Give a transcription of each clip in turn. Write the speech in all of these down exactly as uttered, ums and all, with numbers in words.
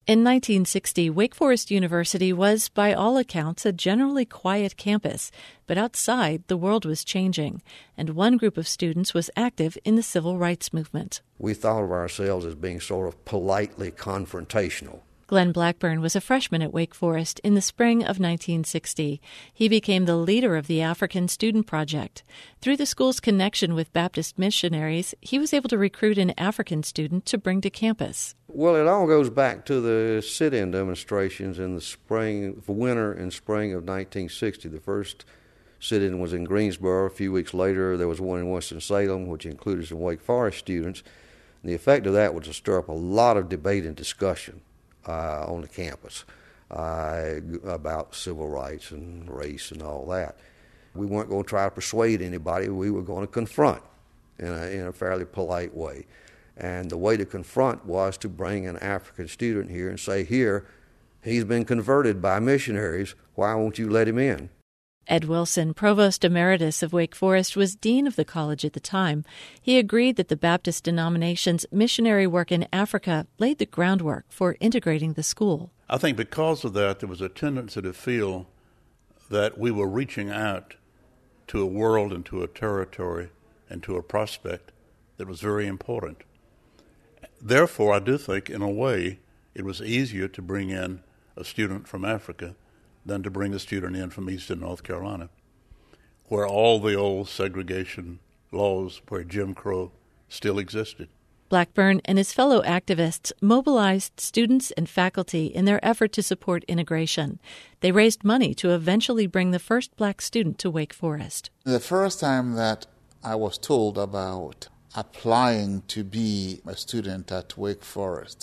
In nineteen sixty, Wake Forest University was, by all accounts, a generally quiet campus, but outside, the world was changing, and one group of students was active in the civil rights movement. We thought of ourselves as being sort of politely confrontational. Glenn Blackburn was a freshman at Wake Forest in the spring of nineteen sixty. He became the leader of the African Student Project. Through the school's connection with Baptist missionaries, he was able to recruit an African student to bring to campus. Well, it all goes back to the sit-in demonstrations in the spring, winter and spring of nineteen sixty. The first sit-in was in Greensboro. A few weeks later, there was one in Winston-Salem, which included some Wake Forest students. And the effect of that was to stir up a lot of debate and discussion uh, on the campus uh, about civil rights and race and all that. We weren't going to try to persuade anybody. We were going to confront in a, in a fairly polite way. And the way to confront was to bring an African student here and say, here, he's been converted by missionaries. Why won't you let him in? Ed Wilson, Provost Emeritus of Wake Forest, was dean of the college at the time. He agreed that the Baptist denomination's missionary work in Africa laid the groundwork for integrating the school. I think because of that, there was a tendency to feel that we were reaching out to a world and to a territory and to a prospect that was very important. Therefore, I do think, in a way, it was easier to bring in a student from Africa than to bring a student in from eastern North Carolina, where all the old segregation laws, where Jim Crow still existed. Blackburn and his fellow activists mobilized students and faculty in their effort to support integration. They raised money to eventually bring the first black student to Wake Forest. The first time that I was told about applying to be a student at Wake Forest,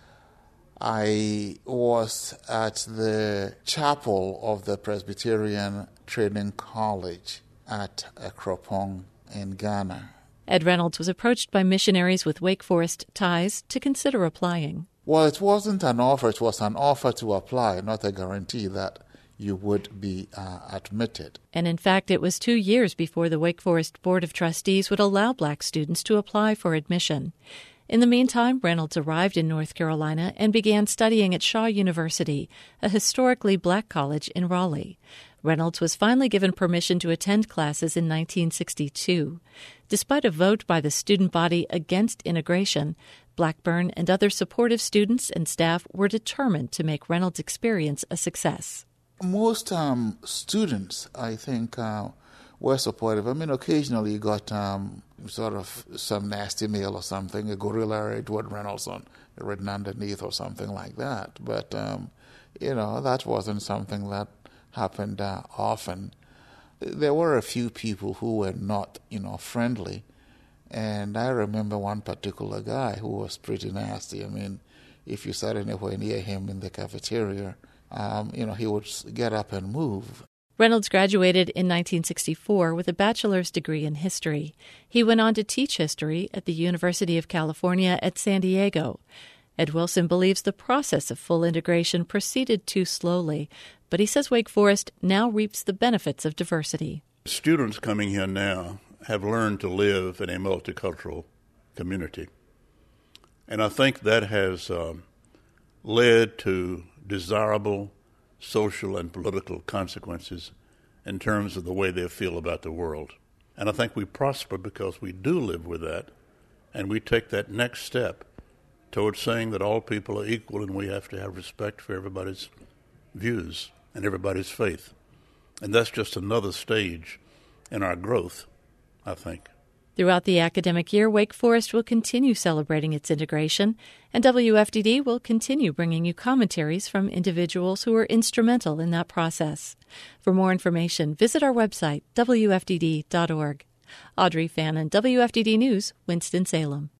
I was at the chapel of the Presbyterian Training College at Akropong in Ghana. Ed Reynolds was approached by missionaries with Wake Forest ties to consider applying. Well, it wasn't an offer. It was an offer to apply, not a guarantee that you would be uh, admitted. And in fact, it was two years before the Wake Forest Board of Trustees would allow black students to apply for admission. In the meantime, Reynolds arrived in North Carolina and began studying at Shaw University, a historically black college in Raleigh. Reynolds was finally given permission to attend classes in nineteen sixty-two. Despite a vote by the student body against integration, Blackburn and other supportive students and staff were determined to make Reynolds' experience a success. Most um, students, I think, uh, were supportive. I mean, occasionally you got um, sort of some nasty mail or something, a gorilla Edward Reynolds on written underneath or something like that. But, um, you know, that wasn't something that happened uh, often. There were a few people who were not, you know, friendly. And I remember one particular guy who was pretty nasty. I mean, if you sat anywhere near him in the cafeteria, um, you know, he would get up and move. Reynolds graduated in nineteen sixty-four with a bachelor's degree in history. He went on to teach history at the University of California at San Diego. Ed Wilson believes the process of full integration proceeded too slowly, but he says Wake Forest now reaps the benefits of diversity. Students coming here now have learned to live in a multicultural community. And I think that has um, led to desirable social and political consequences in terms of the way they feel about the world. And I think we prosper because we do live with that, and we take that next step towards saying that all people are equal and we have to have respect for everybody's views and everybody's faith. And that's just another stage in our growth, I think. Throughout the academic year, Wake Forest will continue celebrating its integration, and W F D D will continue bringing you commentaries from individuals who were instrumental in that process. For more information, visit our website, W F D D dot org. Audrey Fannin, W F D D News, Winston-Salem.